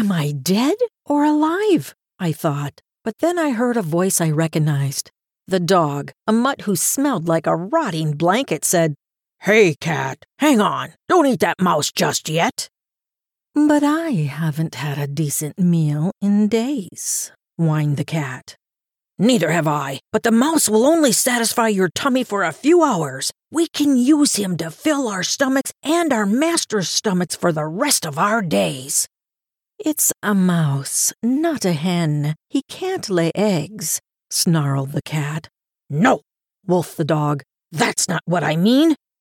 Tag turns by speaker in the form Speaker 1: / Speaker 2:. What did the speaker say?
Speaker 1: Am I dead or alive? I thought. But then I heard a voice I recognized. The dog, a mutt who smelled like a rotting blanket, said, "Hey, cat, hang on. Don't eat that mouse just yet." "But I haven't had a decent meal in days," whined the cat. "Neither have I, but the mouse will only satisfy your tummy for a few hours. We can use him to fill our stomachs and our master's stomachs for the rest of our days." "It's a mouse, not a hen. He can't lay eggs," snarled the cat. "No," wolfed the dog. "That's not what I mean.